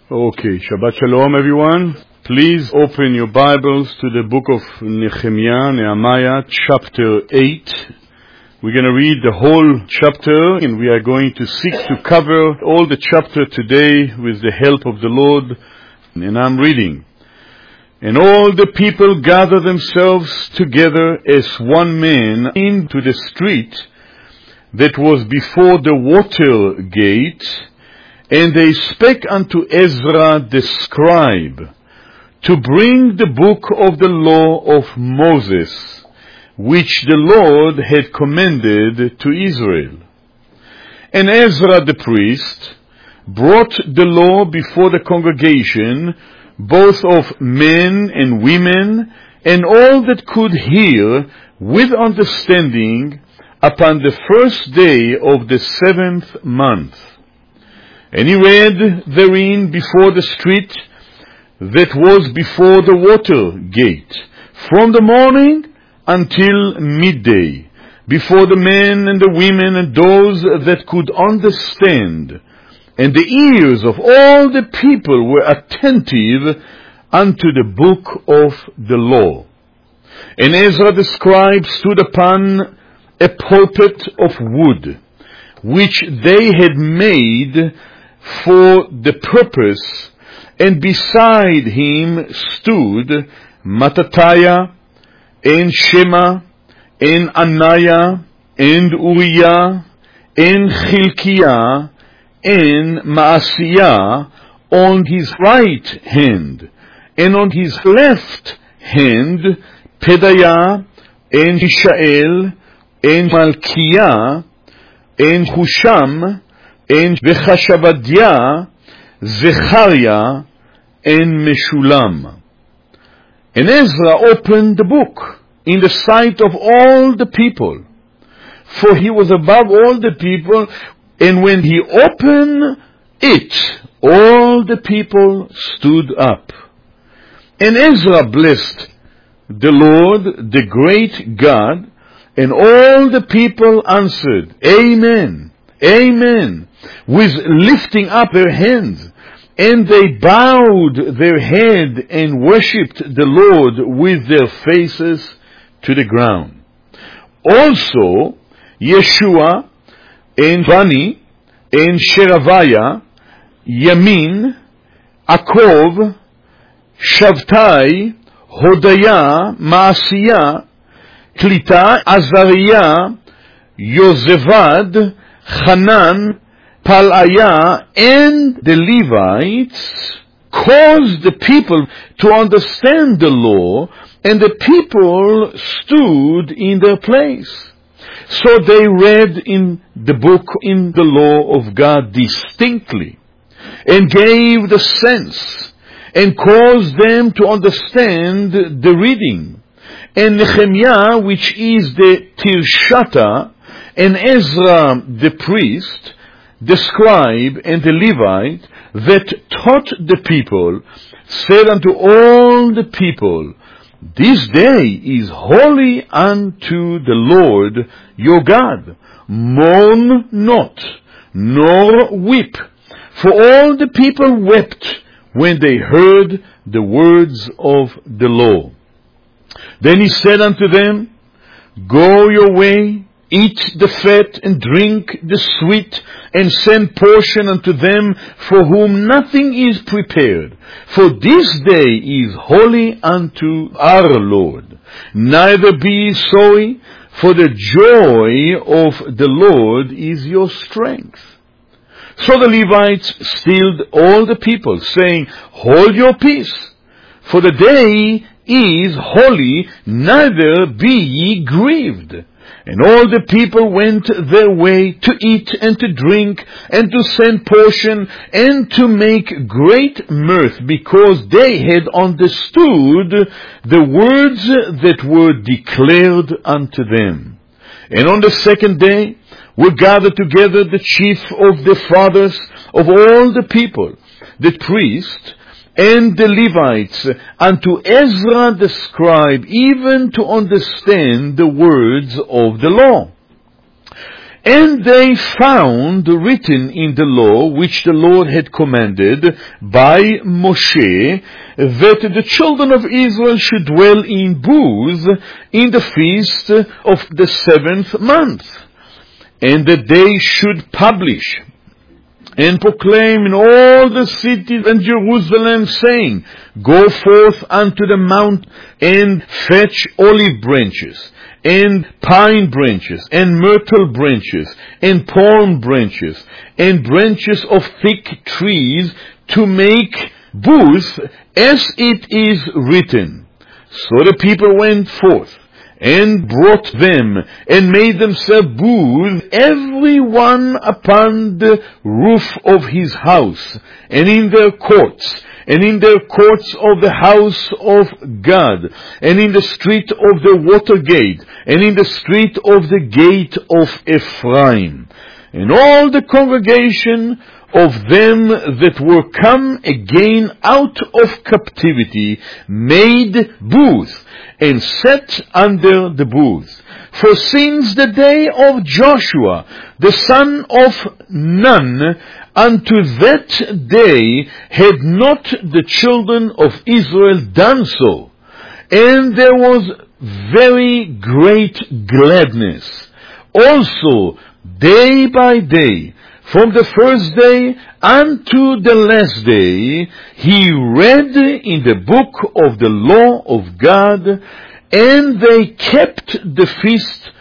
Okay, Shabbat Shalom everyone. Please open your Bibles to the book of Nehemiah, chapter 8. We're going to read the whole chapter, and we are going to seek to cover all the chapter today with the help of the Lord. And I'm reading. And all the people gathered themselves together as one man into the street that was before the water gate, and they spake unto Ezra the scribe to bring the book of the law of Moses, which the Lord had commanded to Israel. And Ezra the priest brought the law before the congregation, both of men and women, and all that could hear with understanding, upon the first day of the 7th month. And he read therein before the street that was before the water gate, from the morning until midday, before the men and the women and those that could understand. And the ears of all the people were attentive unto the book of the law. And Ezra the scribe stood upon a pulpit of wood, which they had made for the purpose, and beside him stood Mattatiah, and Shema, and Ananiah, and Uriah, and Hilkiah, and Maaseiah on his right hand, and on his left hand Pedaiah, and Mishael, and Malchiah, and Husham, and Vechashavadiah, Zechariah, and Meshulam. And Ezra opened the book in the sight of all the people, for he was above all the people, and when he opened it, all the people stood up. And Ezra blessed the Lord, the great God, and all the people answered, Amen, Amen, with lifting up their hands. And they bowed their head and worshipped the Lord with their faces to the ground. Also, Yeshua, and Bani, and Sherebiah, Yamin, Akov, Shavtai, Hodiah, Maaseiah, Klita, Azariah, Yozevad, Hanan, Palaiah, and the Levites caused the people to understand the law, and the people stood in their place. So they read in the book, in the law of God distinctly, and gave the sense, and caused them to understand the reading. And Nehemiah, which is the Tirshata, and Ezra the priest, the scribe, and the Levite, that taught the people, said unto all the people, This day is holy unto the Lord your God. Mourn not, nor weep. For all the people wept when they heard the words of the law. Then he said unto them, Go your way, eat the fat, and drink the sweet, and send portion unto them for whom nothing is prepared. For this day is holy unto our Lord. Neither be ye sorry, for the joy of the Lord is your strength. So the Levites stilled all the people, saying, Hold your peace, for the day is holy, neither be ye grieved. And all the people went their way to eat and to drink, and to send portion, and to make great mirth, because they had understood the words that were declared unto them. And on the second day were gathered together the chief of the fathers of all the people, the priest, and the Levites, unto Ezra the scribe, even to understand the words of the law. And they found written in the law which the Lord had commanded by Moshe, that the children of Israel should dwell in booths in the feast of the 7th month, and that they should publish and proclaim in all the cities and Jerusalem, saying, Go forth unto the mount and fetch olive branches, and pine branches, and myrtle branches, and palm branches, and branches of thick trees, to make booths, as it is written. So the people went forth, and brought them, and made themselves booths, every one upon the roof of his house, and in their courts, and in the courts of the house of God, and in the street of the water gate, and in the street of the gate of Ephraim. And all the congregation of them that were come again out of captivity made booths, and sat under the booths. For since the day of Joshua, the son of Nun, unto that day had not the children of Israel done so. And there was very great gladness. Also, day by day, from the first day unto the last day, he read in the book of the law of God, and they kept the feast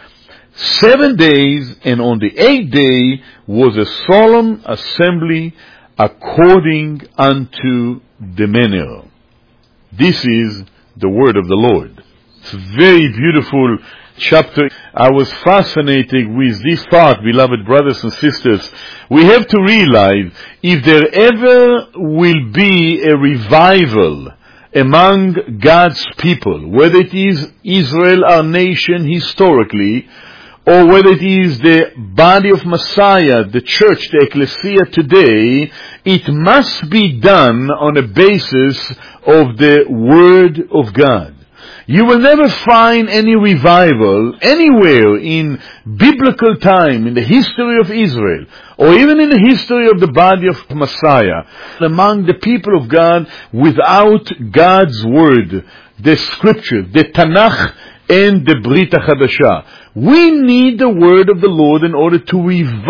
7 days, and on the 8th day was a solemn assembly according unto the manner. This is the word of the Lord. It's a very beautiful chapter. I was fascinated with this part, beloved brothers and sisters. We have to realize, if there ever will be a revival among God's people, whether it is Israel, our nation historically, or whether it is the body of Messiah, the church, the ecclesia today, it must be done on a basis of the Word of God. You will never find any revival anywhere in biblical time, in the history of Israel, or even in the history of the body of Messiah, among the people of God, without God's Word, the Scripture, the Tanakh, and the Brit HaChadashah. We need the Word of the Lord in order to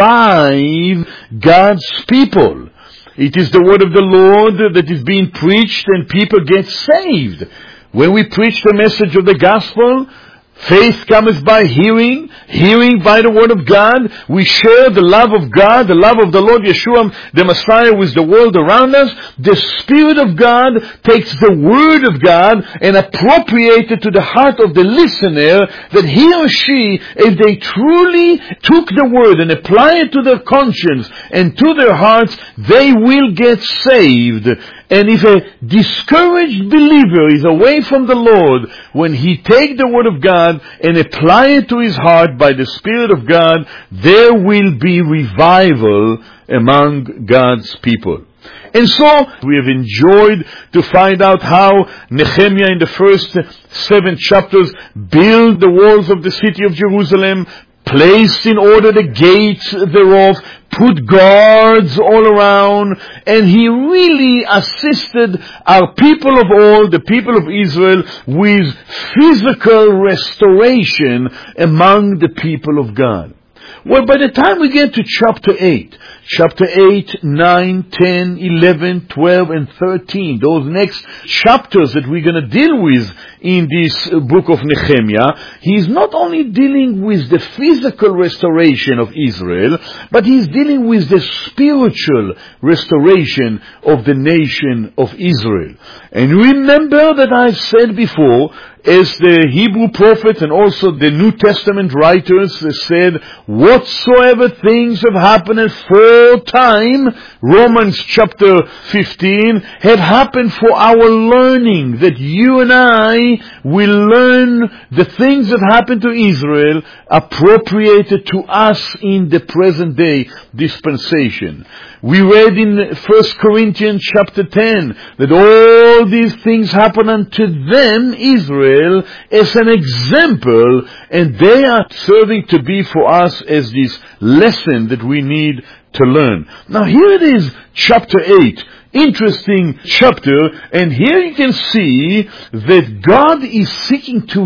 revive God's people. It is the Word of the Lord that is being preached and people get saved. When we preach the message of the gospel, faith cometh by hearing, hearing by the word of God. We share the love of God, the love of the Lord Yeshua, the Messiah, with the world around us. The Spirit of God takes the word of God and appropriates it to the heart of the listener, that he or she, if they truly took the word and apply it to their conscience and to their hearts, they will get saved. And if a discouraged believer is away from the Lord, when he take the Word of God and apply it to his heart by the Spirit of God, there will be revival among God's people. And so, we have enjoyed to find out how Nehemiah in the first 7 chapters built the walls of the city of Jerusalem, placed in order the gates thereof, put guards all around, and he really assisted our people of old, the people of Israel, with physical restoration among the people of God. Well, by the time we get to chapter 8, 9, 10, 11, 12, and 13, those next chapters that we're going to deal with in this book of Nehemiah, he's not only dealing with the physical restoration of Israel, but he's dealing with the spiritual restoration of the nation of Israel. And remember that I've said before, as the Hebrew prophets and also the New Testament writers said, whatsoever things have happened aforetime, Romans chapter 15, have happened for our learning, that you and I will learn the things that happened to Israel appropriated to us in the present day dispensation. We read in 1 Corinthians chapter 10 that all these things happen unto them, Israel, Israel as an example, and they are serving to be for us as this lesson that we need to learn. Now here it is, chapter 8. Interesting chapter, and here you can see that God is seeking to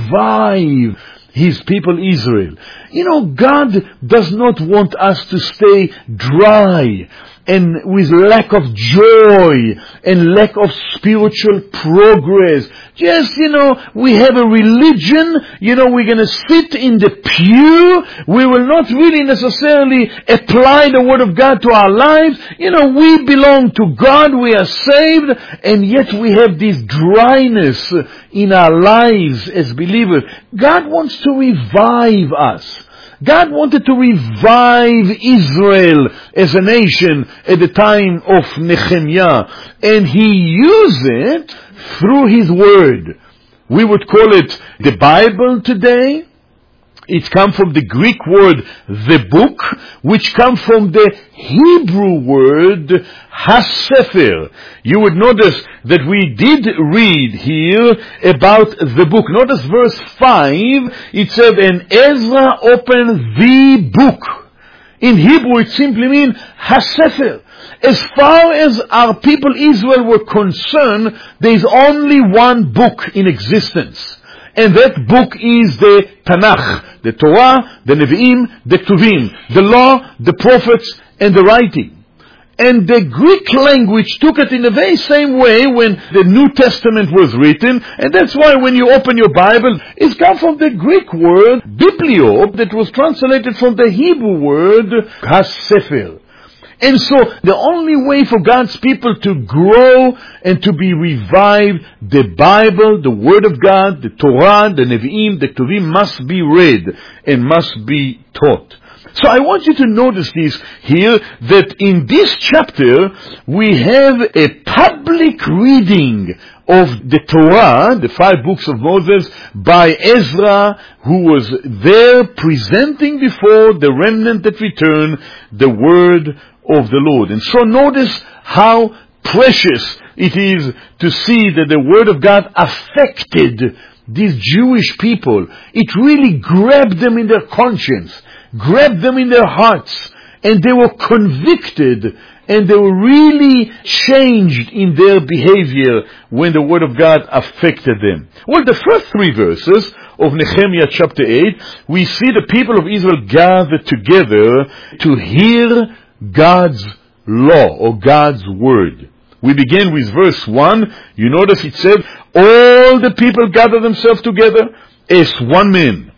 revive His people Israel. You know, God does not want us to stay dry and with lack of joy and lack of spiritual progress. Just, we have a religion, we're going to sit in the pew. We will not really necessarily apply the Word of God to our lives. We belong to God, we are saved, and yet we have this dryness in our lives as believers. God wants to revive us. God wanted to revive Israel as a nation at the time of Nehemiah, and He used it through His Word. We would call it the Bible today. It comes from the Greek word, the book, which comes from the Hebrew word, HaSefer. You would notice that we did read here about the book. Notice verse 5, it said, and Ezra opened the book. In Hebrew it simply means HaSefer. As far as our people Israel were concerned, there is only one book in existence. And that book is the Tanakh, the Torah, the Nevi'im, the Ketuvim, the law, the prophets, and the writing. And the Greek language took it in the very same way when the New Testament was written, and that's why when you open your Bible, it's come from the Greek word, biblio, that was translated from the Hebrew word, HaSefer. And so, the only way for God's people to grow and to be revived, the Bible, the Word of God, the Torah, the Nevi'im, the Ketuvim must be read and must be taught. So I want you to notice this here, that in this chapter, we have a public reading of the Torah, the 5 books of Moses, by Ezra, who was there presenting before the remnant that returned the Word of the Lord. And so notice how precious it is to see that the Word of God affected these Jewish people. It really grabbed them in their conscience, grabbed them in their hearts, and they were convicted, and they were really changed in their behavior when the Word of God affected them. Well, the first 3 verses of Nehemiah chapter 8, we see the people of Israel gathered together to hear God's law or God's word. We begin with verse 1. You notice it said, all the people gathered themselves together as one man.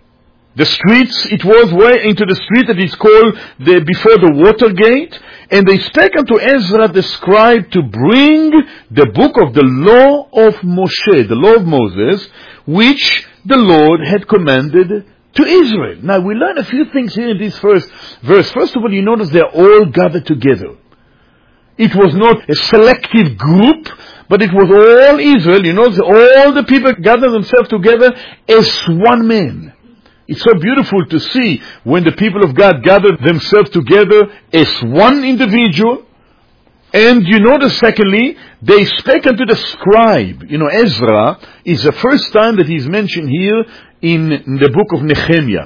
The streets, it was way into the street that is called before the water gate, and they spake unto Ezra the scribe to bring the book of the law of Moshe, the law of Moses, which the Lord had commanded to Israel. Now we learn a few things here in this first verse. First of all, you notice they're all gathered together. It was not a selective group, but it was all Israel. You notice all the people gathered themselves together as one man. It's so beautiful to see when the people of God gathered themselves together as one individual. And you notice, secondly, they spake unto the scribe. Ezra is the first time that he's mentioned here in the book of Nehemiah.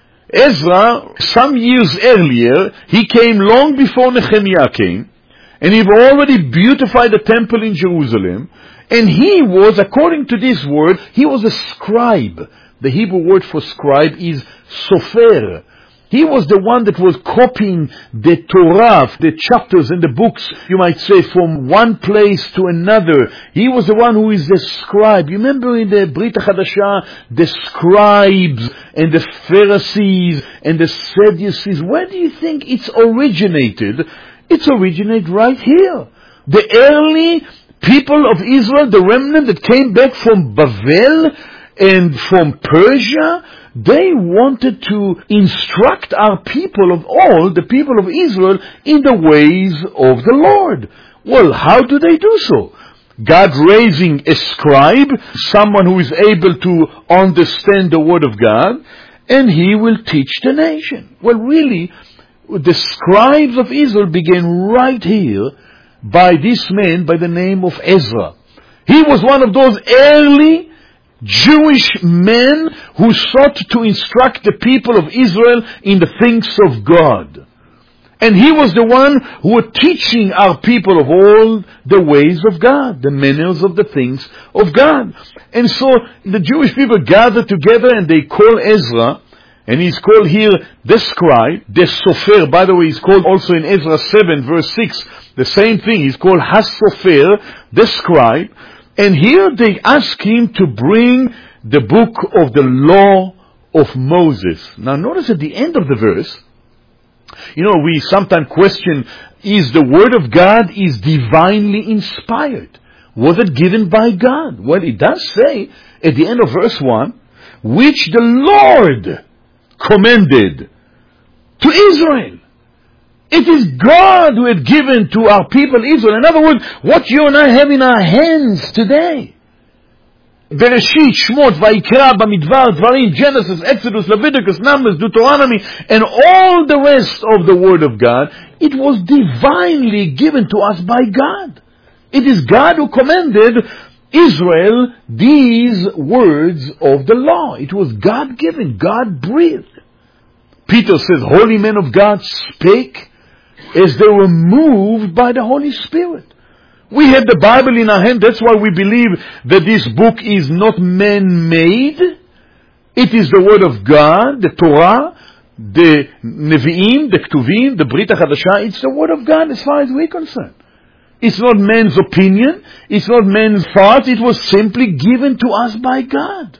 Ezra, some years earlier, he came long before Nehemiah came, and he already beautified the temple in Jerusalem, and he was, according to this word, he was a scribe. The Hebrew word for scribe is sofer. He was the one that was copying the Torah, the chapters and the books, you might say, from one place to another. He was the one who is the scribe. You remember in the Brit HaDasha, the scribes and the Pharisees and the Sadducees. Where do you think it's originated? It's originated right here. The early people of Israel, the remnant that came back from Babel and from Persia, they wanted to instruct our people of all, the people of Israel, in the ways of the Lord. Well, how do they do so? God raising a scribe, someone who is able to understand the Word of God, and he will teach the nation. Well, really, the scribes of Israel began right here by this man by the name of Ezra. He was one of those early Jewish men who sought to instruct the people of Israel in the things of God. And he was the one who was teaching our people of all the ways of God, the manners of the things of God. And so the Jewish people gathered together and they call Ezra, and he's called here the scribe, the sofer. By the way, he's called also in Ezra 7 verse 6, the same thing. He's called Hasofer, the scribe. And here they ask him to bring the book of the law of Moses. Now notice at the end of the verse, we sometimes question, is the word of God is divinely inspired? Was it given by God? Well, it does say at the end of verse 1, which the Lord commended to Israel. It is God who had given to our people Israel. In other words, what you and I have in our hands today. Bereshit, Shmot, Vayikra, Bamidbar, Dvarim, Genesis, Exodus, Leviticus, Numbers, Deuteronomy, and all the rest of the Word of God, it was divinely given to us by God. It is God who commanded Israel these words of the law. It was God-given, God-breathed. Peter says, holy men of God spake as they were moved by the Holy Spirit. We have the Bible in our hand. That's why we believe that this book is not man-made. It is the Word of God, the Torah, the Nevi'im, the Ketuvim, the Brit HaChadashah. It's the Word of God as far as we're concerned. It's not man's opinion. It's not man's thought. It was simply given to us by God.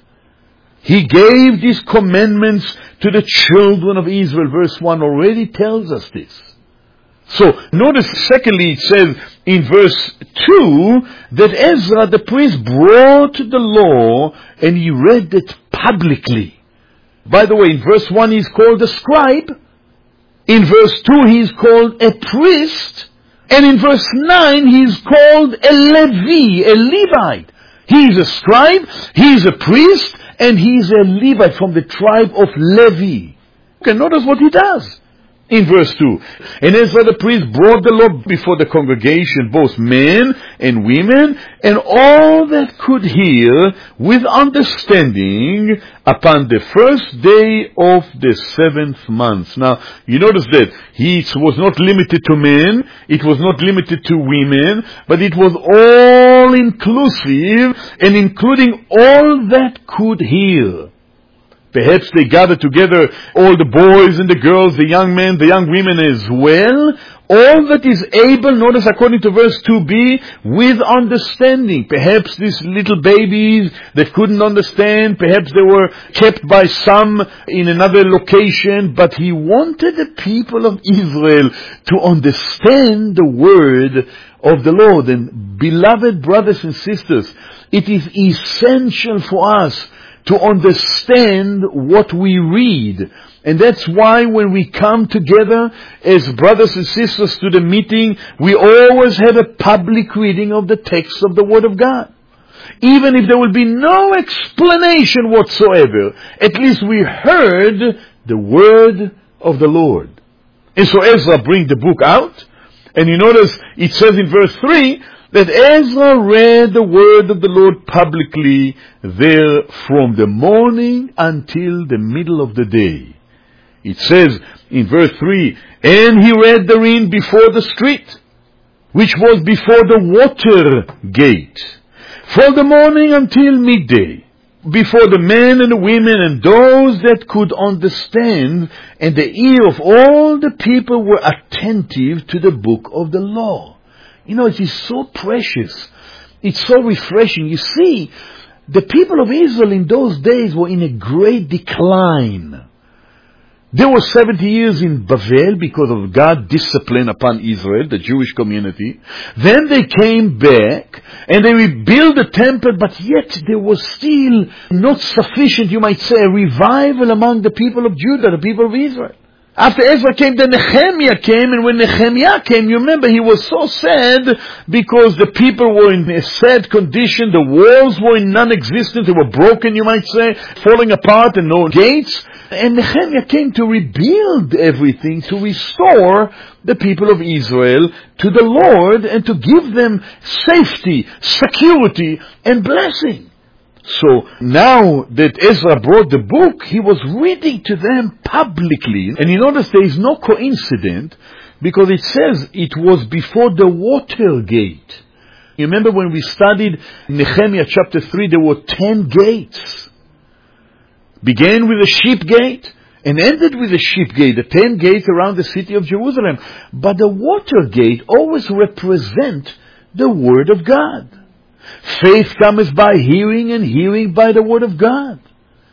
He gave these commandments to the children of Israel. Verse 1 already tells us this. So, notice secondly it says in verse 2 that Ezra the priest brought the law and he read it publicly. By the way, in verse 1 he's called a scribe. In verse 2 he's called a priest. And in verse 9 he's called a Levi, a Levite. He's a scribe, he's a priest, and he's a Levite from the tribe of Levi. Okay, notice what he does. In verse 2, and Ezra the priest brought the law before the congregation, both men and women, and all that could hear with understanding upon the first day of the 7th month. Now, you notice that it was not limited to men, it was not limited to women, but it was all inclusive and including all that could hear. Perhaps they gathered together all the boys and the girls, the young men, the young women as well. All that is able, notice according to verse 2b, with understanding. Perhaps these little babies that couldn't understand, perhaps they were kept by some in another location, but he wanted the people of Israel to understand the word of the Lord. And beloved brothers and sisters, it is essential for us to understand what we read. And that's why when we come together as brothers and sisters to the meeting, we always have a public reading of the text of the Word of God. Even if there will be no explanation whatsoever, at least we heard the Word of the Lord. And so Ezra brings the book out, and you notice it says in verse 3, that Ezra read the word of the Lord publicly there from the morning until the middle of the day. It says in verse 3, and he read therein before the street, which was before the water gate, from the morning until midday, before the men and the women and those that could understand, and the ear of all the people were attentive to the book of the law. It is so precious. It's so refreshing. You see, the people of Israel in those days were in a great decline. They were 70 years in Bavel because of God's discipline upon Israel, the Jewish community. Then they came back and they rebuilt the temple, but yet there was still not sufficient, you might say, a revival among the people of Judah, the people of Israel. After Ezra came, then Nehemiah came, and when Nehemiah came, you remember, he was so sad because the people were in a sad condition, the walls were in non-existence, they were broken, you might say, falling apart and no gates. And Nehemiah came to rebuild everything, to restore the people of Israel to the Lord and to give them safety, security, and blessing. So now that Ezra brought the book, he was reading to them publicly. And you notice there is no coincidence, because it says it was before the water gate. You remember when we studied Nehemiah chapter 3, there were 10 gates. Began with the sheep gate and ended with the sheep gate, the 10 gates around the city of Jerusalem. But the water gate always represents the Word of God. Faith comes by hearing, and hearing by the Word of God.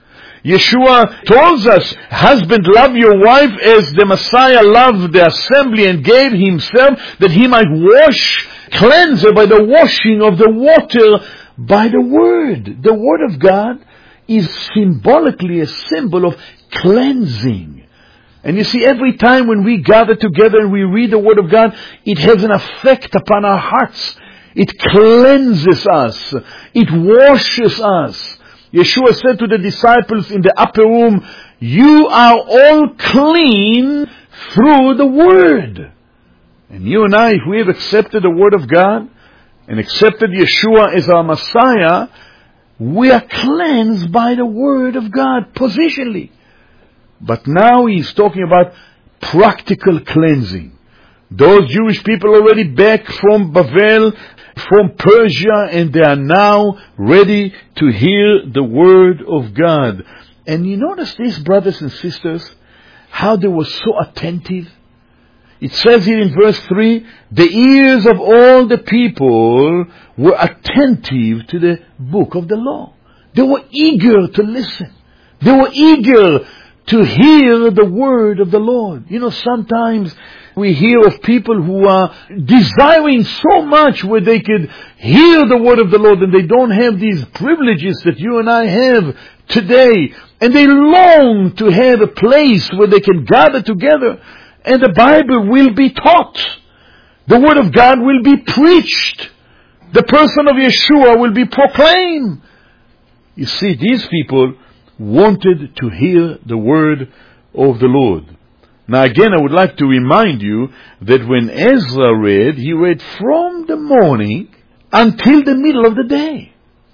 Yeshua tells us, husband, love your wife as the Messiah loved the assembly and gave himself that he might cleanse her by the washing of the water by the Word. The Word of God is symbolically a symbol of cleansing. And you see, every time when we gather together and we read the Word of God, it has an effect upon our hearts. It cleanses us. It washes us. Yeshua said to the disciples in the upper room, you are all clean through the Word. And you and I, if we have accepted the Word of God and accepted Yeshua as our Messiah, we are cleansed by the Word of God, positionally. But now he's talking about practical cleansing. Those Jewish people already back from Babel, from Persia, and they are now ready to hear the Word of God. And you notice this, brothers and sisters, how they were so attentive. It says here in verse 3, the ears of all the people were attentive to the book of the law. They were eager to listen. They were eager to hear the word of the Lord. You know, sometimes we hear of people who are desiring so much where they could hear the word of the Lord, and they don't have these privileges that you and I have today. And they long to have a place where they can gather together and the Bible will be taught. The Word of God will be preached. The person of Yeshua will be proclaimed. You see, these people wanted to hear the Word of the Lord. Now again, I would like to remind you that when Ezra read, he read from the morning until the middle of the day.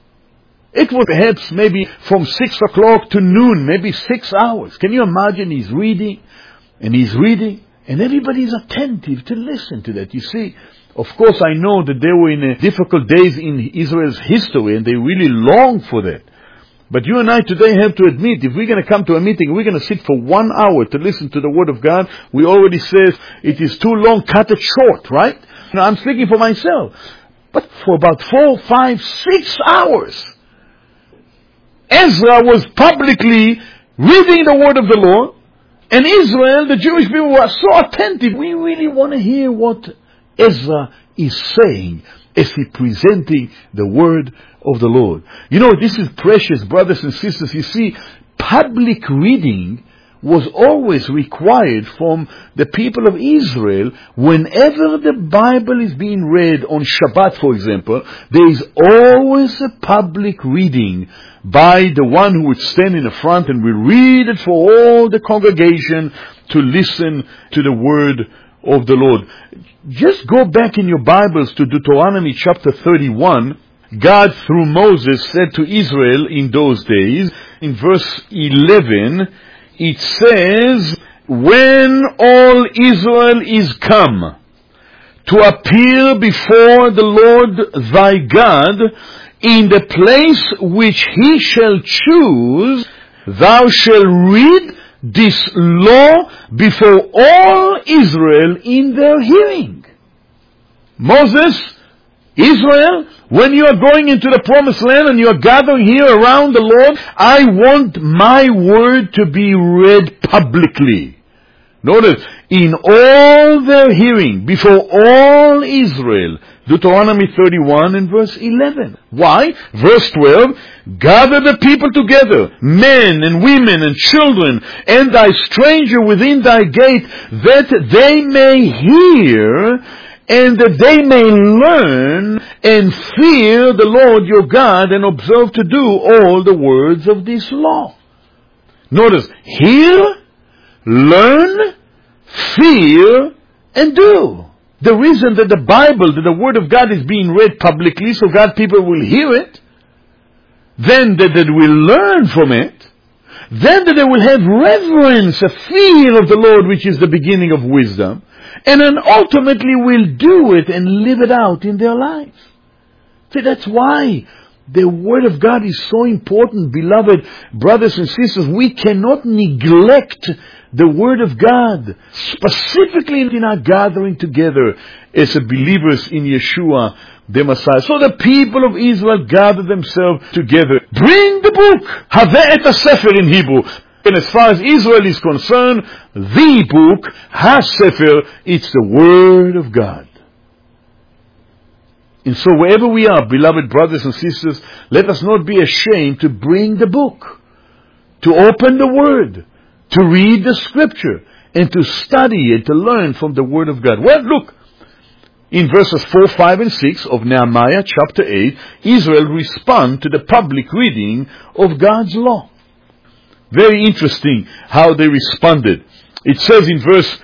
It was perhaps maybe from 6 o'clock to noon, maybe 6 hours. Can you imagine? He's reading, and everybody is attentive to listen to that. You see, of course I know that they were in difficult days in Israel's history, and they really longed for that. But you and I today have to admit, if we're going to come to a meeting, we're going to sit for 1 hour to listen to the Word of God, we already said it is too long, cut it short, right? Now I'm speaking for myself. But for about 4, 5, 6 hours, Ezra was publicly reading the Word of the Lord, and Israel, the Jewish people, were so attentive. We really want to hear what Ezra is saying as he presenting the Word of the Lord. You know, this is precious, brothers and sisters. You see, public reading was always required from the people of Israel. Whenever the Bible is being read on Shabbat, for example, there is always a public reading by the one who would stand in the front and will read it for all the congregation to listen to the word of the Lord. Just go back in your Bibles to Deuteronomy chapter 31. God, through Moses, said to Israel in those days, in verse 11, it says, when all Israel is come to appear before the Lord thy God in the place which he shall choose, thou shalt read this law before all Israel in their hearing. Moses, Israel, when you are going into the promised land and you are gathering here around the Lord, I want my word to be read publicly. Notice, in all their hearing, before all Israel. Deuteronomy 31 and verse 11. Why? Verse 12, gather the people together, men and women and children, and thy stranger within thy gate, that they may hear, and that they may learn and fear the Lord your God, and observe to do all the words of this law. Notice, hear, learn, fear, and do. The reason that the Bible, that the Word of God is being read publicly, so God people will hear it, then that they will learn from it, then that they will have reverence, a fear of the Lord, which is the beginning of wisdom, and then ultimately will do it and live it out in their life. See, that's why the Word of God is so important, beloved brothers and sisters. We cannot neglect the Word of God, specifically in our gathering together as believers in Yeshua, the Messiah. So the people of Israel gathered themselves together. Bring the book. Haveh et HaSefer in Hebrew. And as far as Israel is concerned, the book, HaSefer, it's the Word of God. And so wherever we are, beloved brothers and sisters, let us not be ashamed to bring the book, to open the Word, to read the Scripture, and to study and to learn from the Word of God. Well, look, in verses 4, 5, and 6 of Nehemiah chapter 8, Israel respond to the public reading of God's law. Very interesting how they responded. It says in verse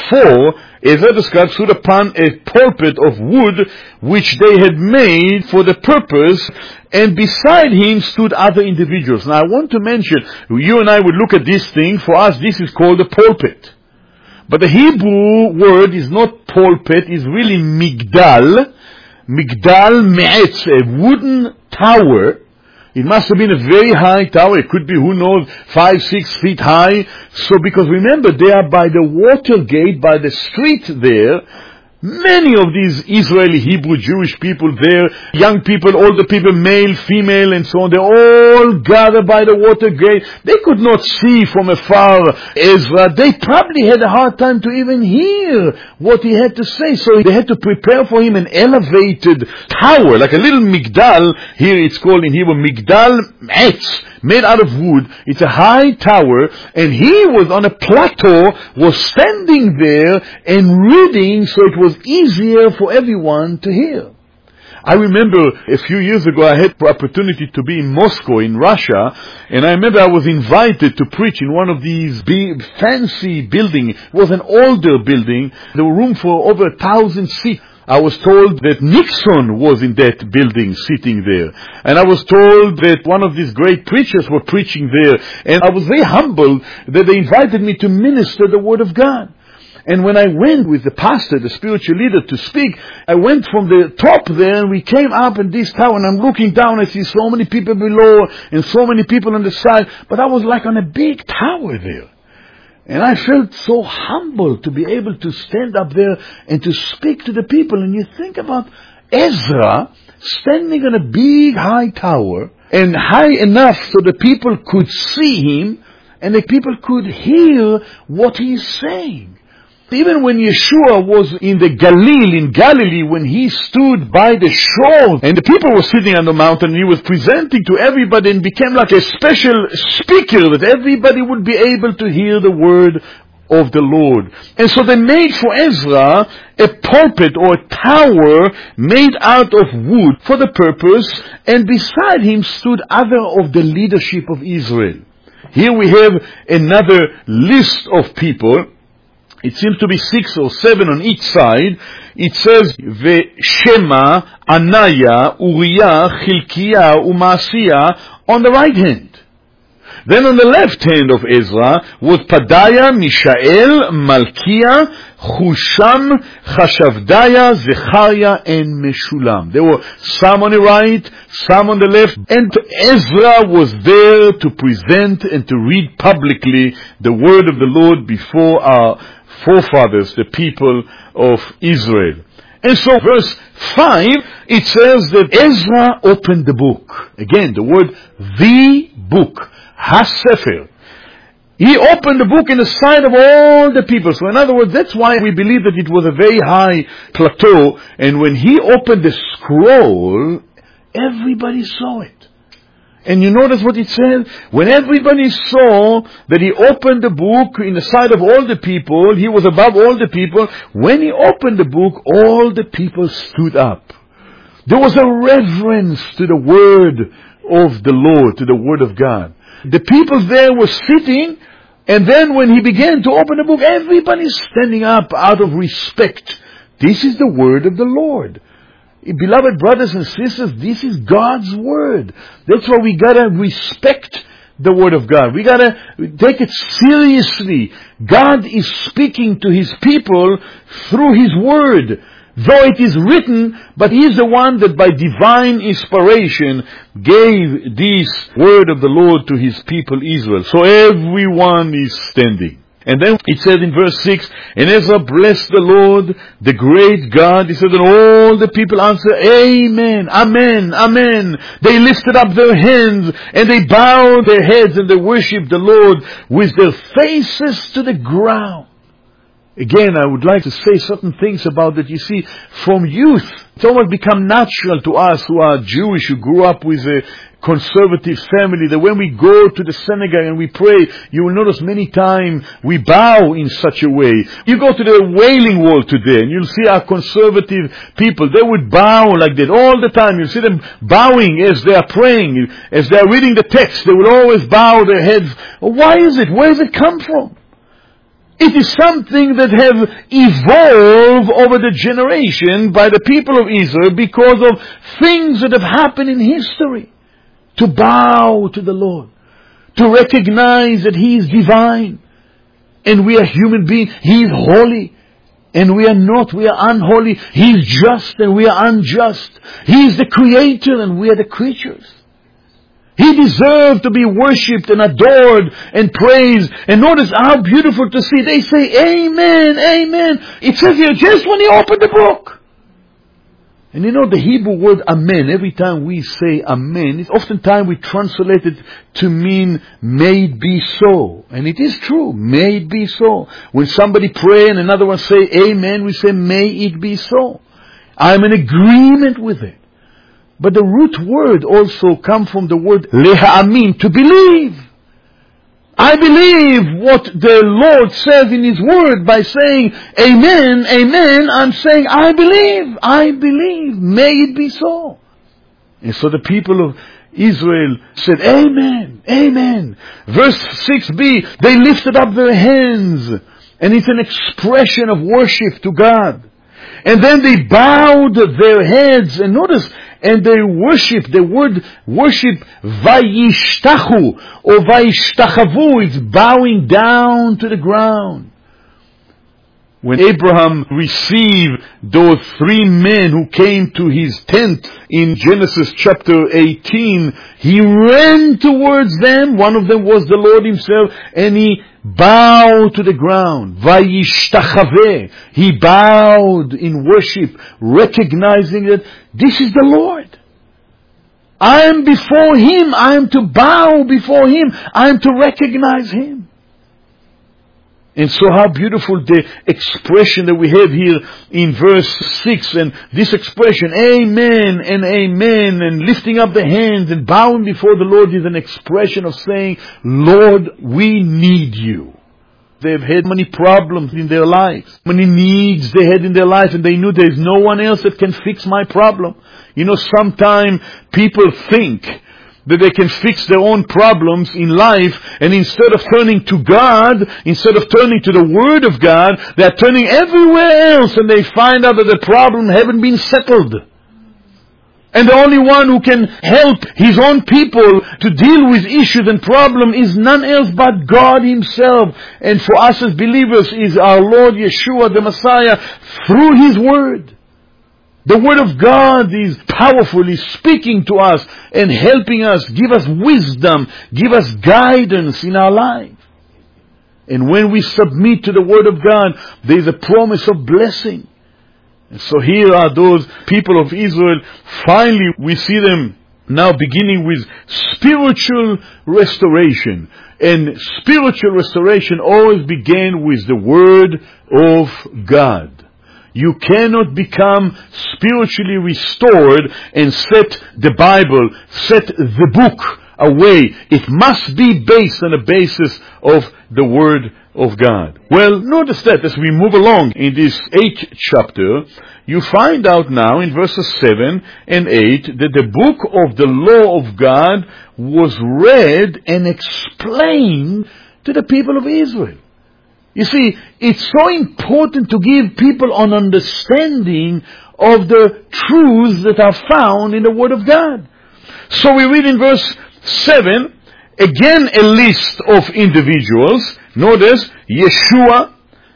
4, Ezra the scribe stood upon a pulpit of wood which they had made for the purpose, and beside him stood other individuals. Now I want to mention, you and I would look at this thing, for us this is called a pulpit. But the Hebrew word is not pulpit, it's really migdal. Migdal me'etz, a wooden tower. It must have been a very high tower. It could be, 5, 6 feet high. So, because remember, they are by the water gate, by the street there. Many of these Israeli, Hebrew, Jewish people there, young people, older people, male, female, and so on, they all gather by the water gate. They could not see from afar Ezra. They probably had a hard time to even hear what he had to say. So they had to prepare for him an elevated tower, like a little migdal. Here it's called in Hebrew, migdal etz, made out of wood. It's a high tower, and he was on a plateau, was standing there and reading, so it was easier for everyone to hear. I remember a few years ago I had the opportunity to be in Moscow, in Russia, and I remember I was invited to preach in one of these big, fancy buildings. It was an older building. There was room for over 1,000 seats. I was told that Nixon was in that building sitting there. And I was told that one of these great preachers were preaching there. And I was very humbled that they invited me to minister the Word of God. And when I went with the pastor, the spiritual leader, to speak, I went from the top there and we came up in this tower, and I'm looking down, I see so many people below and so many people on the side, but I was like on a big tower there. And I felt so humbled to be able to stand up there and to speak to the people. And you think about Ezra standing on a big high tower, and high enough so the people could see him and the people could hear what he's saying. Even when Yeshua was in Galilee, when he stood by the shore and the people were sitting on the mountain, he was presenting to everybody and became like a special speaker that everybody would be able to hear the word of the Lord. And so they made for Ezra a pulpit or a tower made out of wood for the purpose, and beside him stood other of the leadership of Israel. Here we have another list of people. It seems to be 6 or 7 on each side. It says, Shema, Anaya, Uriah, Hilkiah, Umasiyah on the right hand. Then on the left hand of Ezra was Padaya, Mishael, Malkiah, Husham, Chashavdaya, Zechariah, and Meshulam. There were some on the right, some on the left, and Ezra was there to present and to read publicly the word of the Lord before our forefathers, the people of Israel. And so verse 5, it says that Ezra opened the book. Again, the word, the book, HaSefer. He opened the book in the sight of all the people. So in other words, that's why we believe that it was a very high plateau. And when he opened the scroll, everybody saw it. And you notice what it says? When everybody saw that he opened the book in the sight of all the people, he was above all the people. When he opened the book, all the people stood up. There was a reverence to the word of the Lord, to the word of God. The people there were sitting, and then when he began to open the book, everybody's standing up out of respect. This is the word of the Lord. Beloved brothers and sisters, this is God's Word. That's why we gotta respect the Word of God. We gotta take it seriously. God is speaking to His people through His Word. Though it is written, but He is the one that by divine inspiration gave this Word of the Lord to His people Israel. So everyone is standing. And then it said in verse 6, and Ezra blessed the Lord, the great God. He said, and all the people answered, Amen, Amen, Amen. They lifted up their hands and they bowed their heads and they worshipped the Lord with their faces to the ground. Again, I would like to say certain things about that. You see, from youth, it's almost become natural to us who are Jewish, who grew up with a conservative family, that when we go to the synagogue and we pray, you will notice many times we bow in such a way. You go to the Wailing Wall today and you'll see our conservative people, they would bow like that all the time. You'll see them bowing as they are praying, as they are reading the text, they will always bow their heads. Why is it? Where does it come from? It is something that have evolved over the generation by the people of Israel because of things that have happened in history. To bow to the Lord. To recognize that He is divine. And we are human beings. He is holy. And we are not. We are unholy. He is just and we are unjust. He is the Creator and we are the creatures. He deserves to be worshipped and adored and praised. And notice how beautiful to see. They say, Amen, Amen. It says here, just when He opened the book. And you know the Hebrew word Amen, every time we say Amen, it's oftentimes we translate it to mean, may it be so. And it is true, may it be so. When somebody pray and another one say Amen, we say, may it be so. I'm in agreement with it. But the root word also comes from the word leha'amin, to believe. I believe what the Lord says in His Word by saying, Amen, Amen. I'm saying, I believe, may it be so. And so the people of Israel said, Amen, Amen. Verse 6b, they lifted up their hands. And it's an expression of worship to God. And then they bowed their heads. And notice, and they worship, the word worship, vayishtachu, or vayishtachavu, it's bowing down to the ground. When Abraham received those 3 men who came to his tent in Genesis chapter 18, he ran towards them. One of them was the Lord Himself, and he bowed to the ground. Vayishtachaveh. He bowed in worship, recognizing that this is the Lord. I am before Him. I am to bow before Him. I am to recognize Him. And so how beautiful the expression that we have here in verse 6, and this expression, Amen and Amen, and lifting up the hands and bowing before the Lord is an expression of saying, Lord, we need You. They've had many problems in their lives, many needs they had in their life, and they knew there is no one else that can fix my problem. You know, sometimes people think that they can fix their own problems in life, and instead of turning to God, instead of turning to the Word of God, they are turning everywhere else, and they find out that the problem haven't been settled. And the only one who can help His own people to deal with issues and problems is none else but God Himself. And for us as believers is our Lord Yeshua the Messiah through His Word. The Word of God is powerfully speaking to us and helping us, give us wisdom, give us guidance in our life. And when we submit to the Word of God, there is a promise of blessing. And so here are those people of Israel. Finally, we see them now beginning with spiritual restoration. And spiritual restoration always began with the Word of God. You cannot become spiritually restored and set the Bible, set the book away. It must be based on the basis of the Word of God. Well, notice that as we move along in this 8th chapter, you find out now in verses 7 and 8 that the book of the law of God was read and explained to the people of Israel. You see, it's so important to give people an understanding of the truths that are found in the Word of God. So we read in verse 7, again a list of individuals. Notice, Yeshua,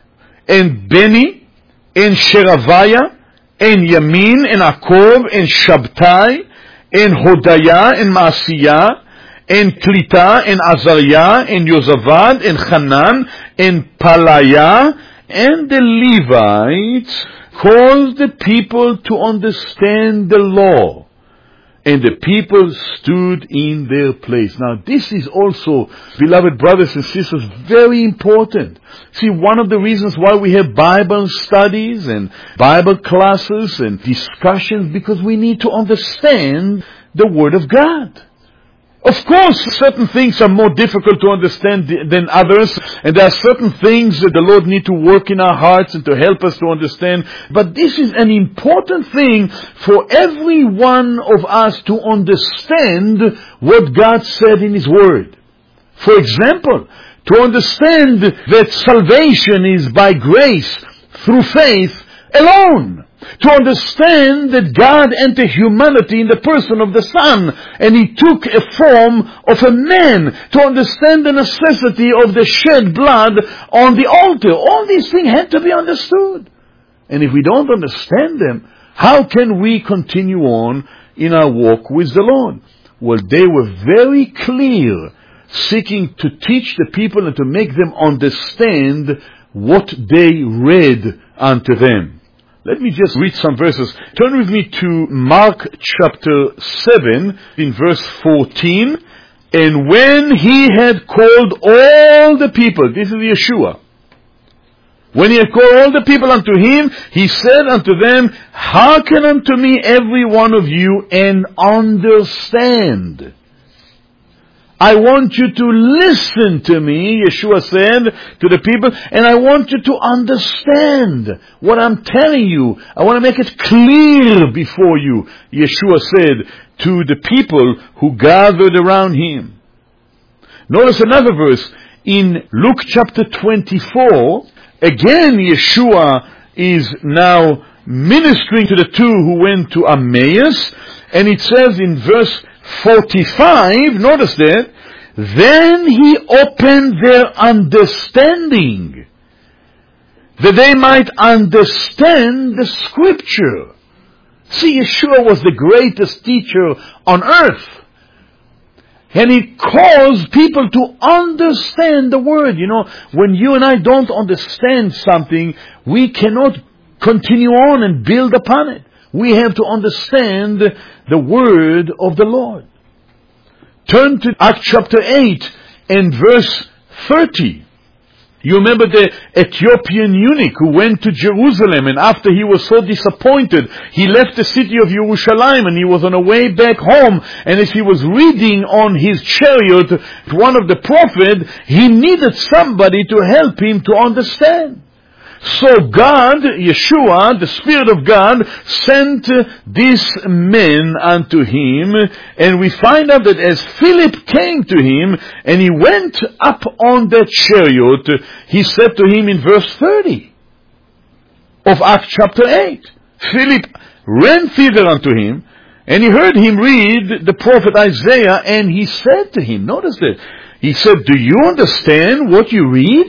and Beni, and Sherebiah, and Yamin, and Akov, and Shabtai, and Hodiah, and Maasiyah, and Klita, and Azariah, and Yozavad, and Hanan, and Palaya, and the Levites caused the people to understand the law. And the people stood in their place. Now this is also, beloved brothers and sisters, very important. See, one of the reasons why we have Bible studies and Bible classes and discussions, because we need to understand the Word of God. Of course, certain things are more difficult to understand than others, and there are certain things that the Lord needs to work in our hearts and to help us to understand. But this is an important thing for every one of us to understand what God said in His Word. For example, to understand that salvation is by grace through faith alone. To understand that God entered humanity in the person of the Son, and He took a form of a man. To understand the necessity of the shed blood on the altar. All these things had to be understood. And if we don't understand them, how can we continue on in our walk with the Lord? Well, they were very clear, seeking to teach the people and to make them understand what they read unto them. Let me just read some verses. Turn with me to Mark chapter 7 in verse 14. And when He had called all the people, this is Yeshua. When He had called all the people unto Him, He said unto them, hearken unto me every one of you and understand. I want you to listen to me, Yeshua said to the people, and I want you to understand what I'm telling you. I want to make it clear before you, Yeshua said to the people who gathered around Him. Notice another verse in Luke chapter 24. Again, Yeshua is now ministering to the two who went to Emmaus, and it says in verse 45, notice that, then He opened their understanding, that they might understand the Scripture. See, Yeshua was the greatest teacher on earth. And He caused people to understand the Word. You know, when you and I don't understand something, we cannot continue on and build upon it. We have to understand the Word of the Lord. Turn to Acts chapter 8 and verse 30. You remember the Ethiopian eunuch who went to Jerusalem, and after he was so disappointed, he left the city of Jerusalem and he was on the way back home. And as he was reading on his chariot, one of the prophets, he needed somebody to help him to understand. So God, Yeshua, the Spirit of God, sent this man unto him, and we find out that as Philip came to him, and he went up on that chariot, he said to him in verse 30 of Acts chapter 8, Philip ran thither unto him, and he heard him read the prophet Isaiah, and he said to him, notice that, he said, do you understand what you read?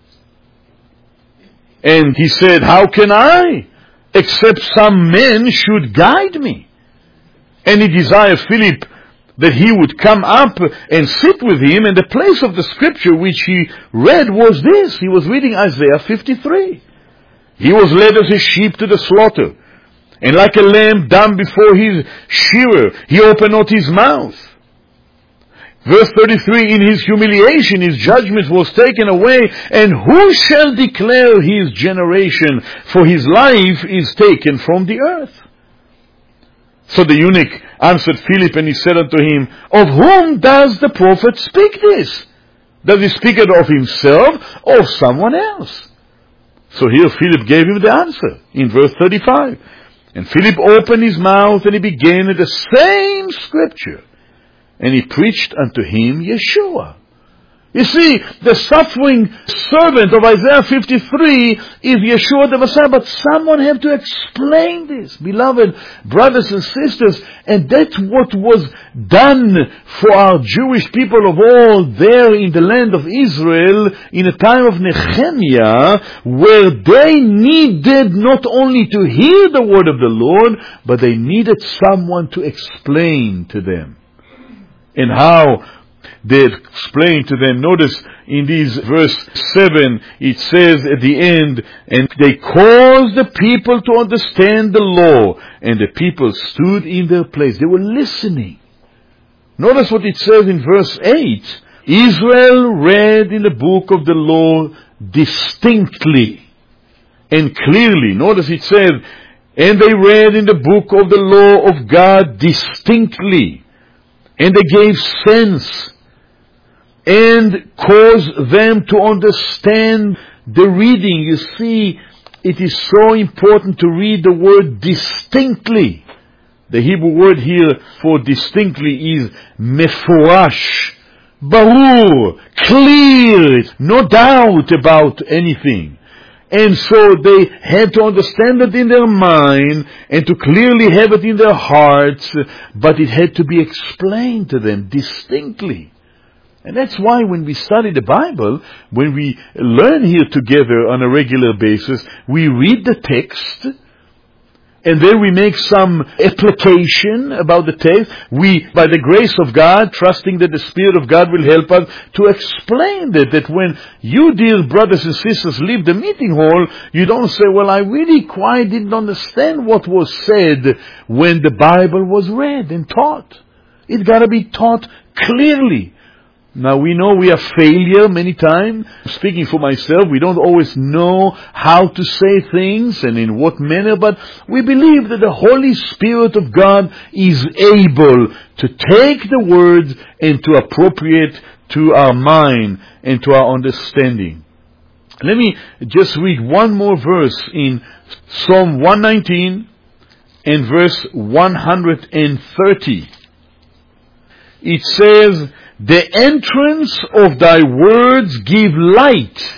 And he said, how can I, except some men should guide me? And he desired Philip that he would come up and sit with him, and the place of the scripture which he read was this. He was reading Isaiah 53. He was led as a sheep to the slaughter, and like a lamb dumb before his shearer, he opened not his mouth. Verse 33, in his humiliation, his judgment was taken away, and who shall declare his generation? For his life is taken from the earth. So the eunuch answered Philip, and he said unto him, of whom does the prophet speak this? Does he speak it of himself or of someone else? So here Philip gave him the answer in verse 35. And Philip opened his mouth, and he began in the same scripture. And he preached unto him Yeshua. You see, the suffering servant of Isaiah 53 is Yeshua the Messiah, but someone had to explain this, beloved brothers and sisters, and that's what was done for our Jewish people of old there in the land of Israel in the time of Nehemiah, where they needed not only to hear the word of the Lord, but they needed someone to explain to them. And how they explain to them. Notice in these verse 7, it says at the end, and they caused the people to understand the law, and the people stood in their place. They were listening. Notice what it says in verse 8. Israel read in the book of the law distinctly and clearly. Notice it says, and they read in the book of the law of God distinctly, and they gave sense and cause them to understand the reading. You see, it is so important to read the word distinctly. The Hebrew word here for distinctly is meforash, barur, clear, no doubt about anything. And so they had to understand it in their mind and to clearly have it in their hearts, but it had to be explained to them distinctly. And that's why when we study the Bible, when we learn here together on a regular basis, we read the text, and then we make some application about the text. We, by the grace of God, trusting that the Spirit of God will help us to explain that when you, dear brothers and sisters, leave the meeting hall, you don't say, well, I really quite didn't understand what was said when the Bible was read and taught. It's got to be taught clearly. Now we know we are failure many times. Speaking for myself, we don't always know how to say things and in what manner, but we believe that the Holy Spirit of God is able to take the words and to appropriate to our mind and to our understanding. Let me just read one more verse in Psalm 119 and verse 130. It says, the entrance of thy words give light.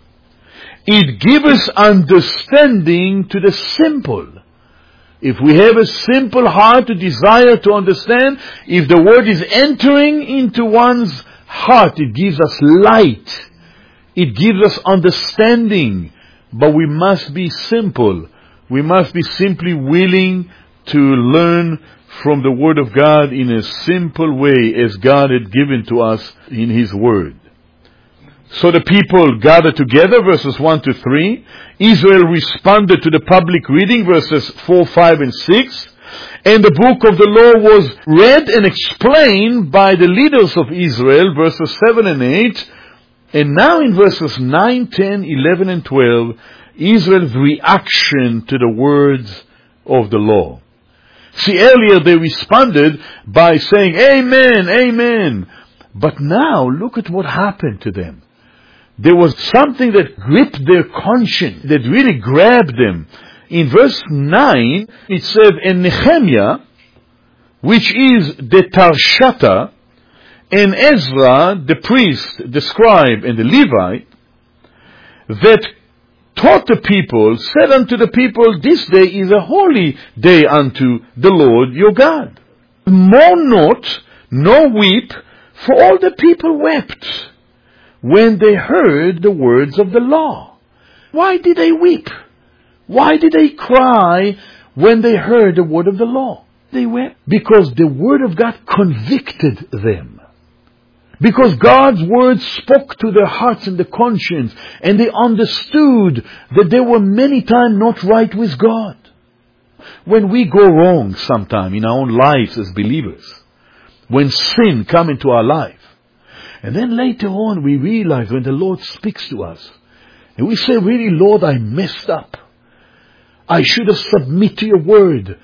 It giveth understanding to the simple. If we have a simple heart to desire to understand, if the word is entering into one's heart, it gives us light. It gives us understanding. But we must be simple. We must be simply willing to learn from the Word of God in a simple way as God had given to us in His Word. So the people gathered together, verses 1 to 3. Israel responded to the public reading, verses 4, 5, and 6. And the book of the law was read and explained by the leaders of Israel, verses 7 and 8. And now in verses 9, 10, 11, and 12, Israel's reaction to the words of the law. See, earlier they responded by saying, Amen, Amen. But now, look at what happened to them. There was something that gripped their conscience, that really grabbed them. In verse 9, it says, and Nehemiah, which is the Tarshata, and Ezra, the priest, the scribe, and the Levite, that taught the people, said unto the people, this day is a holy day unto the Lord your God. Mourn not, nor weep, for all the people wept when they heard the words of the law. Why did they weep? Why did they cry when they heard the word of the law? They wept because the word of God convicted them. Because God's word spoke to their hearts and their conscience, and they understood that they were many times not right with God. When we go wrong sometime in our own lives as believers, when sin comes into our life, and then later on we realize when the Lord speaks to us, and we say, really, Lord, I messed up. I should have submitted to your word.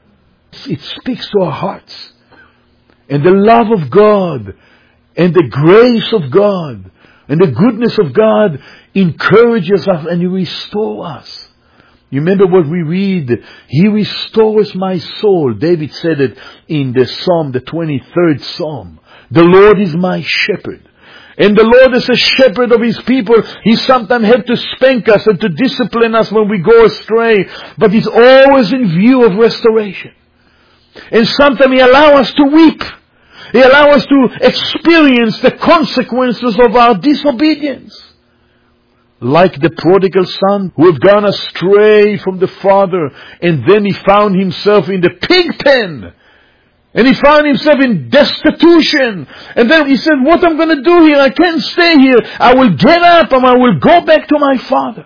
It speaks to our hearts. And the love of God, and the grace of God, and the goodness of God encourages us and restores us. You remember what we read? He restores my soul. David said it in the Psalm, the 23rd Psalm. The Lord is my shepherd. And the Lord is a shepherd of His people. He sometimes had to spank us and to discipline us when we go astray. But He's always in view of restoration. And sometimes He allows us to weep. He allows us to experience the consequences of our disobedience. Like the prodigal son who had gone astray from the father, and then he found himself in the pig pen. And he found himself in destitution. And then he said, what am I going to do here? I can't stay here. I will get up and I will go back to my father.